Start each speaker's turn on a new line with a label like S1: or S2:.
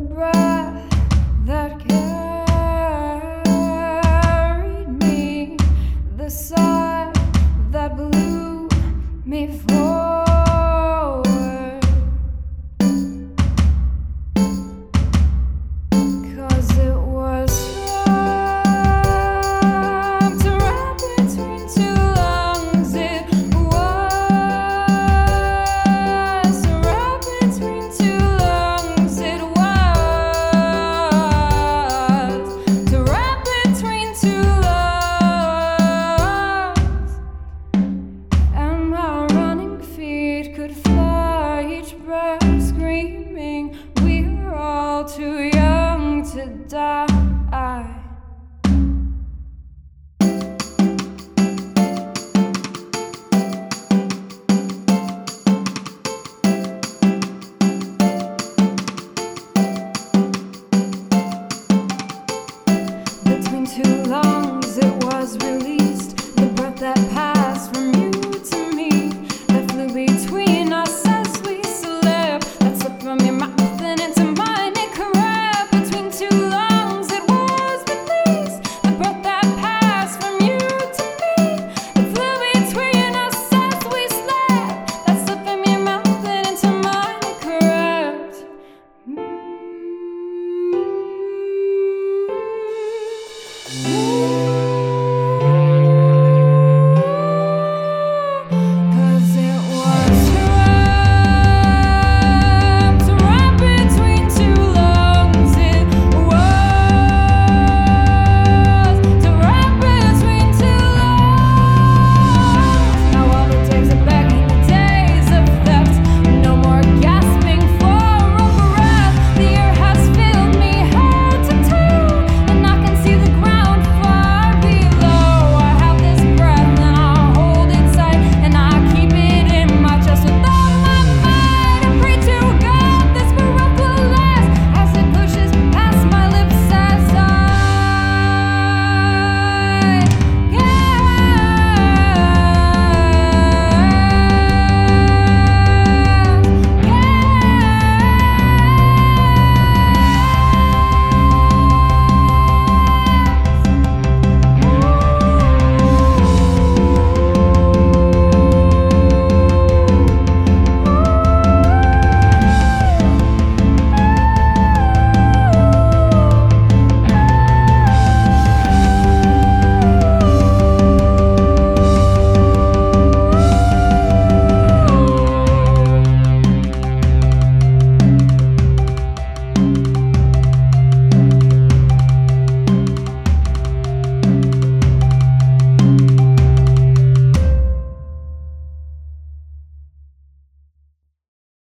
S1: breath that carried me, the sigh that blew me forward. 'Cause it was trapped right between two lungs. It was right between two lungs. It was right between two lungs. And my running feet could fly, each breath screaming, we're all too young to die. Between two lungs it was released, the breath that